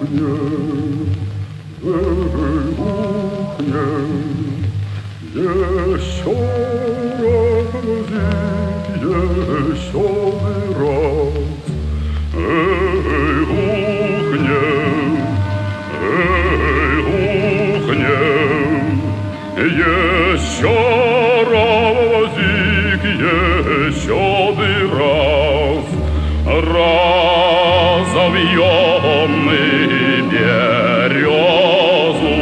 Еще разик, еще раз. Еще разик, еще раз. Разовьем мы березу,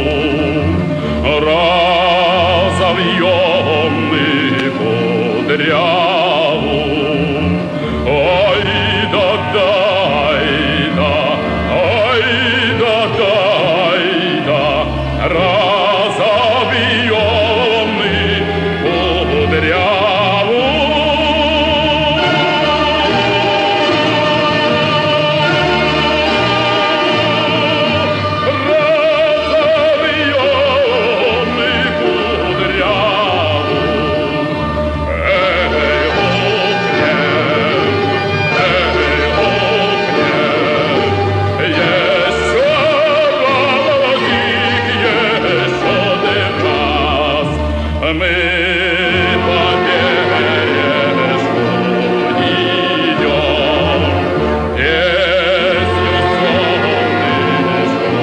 разовьем мы кудряву. Ай да дай да, ай да дай да, разовьем мы кудряву. Мы по бережку идем, песню солнышку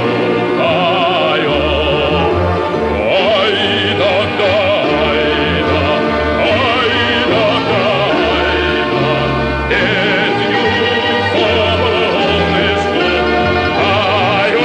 поем. Ай да дай да, ай да дай да, песню солнышку поем.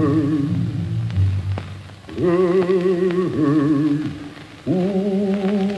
Ooh.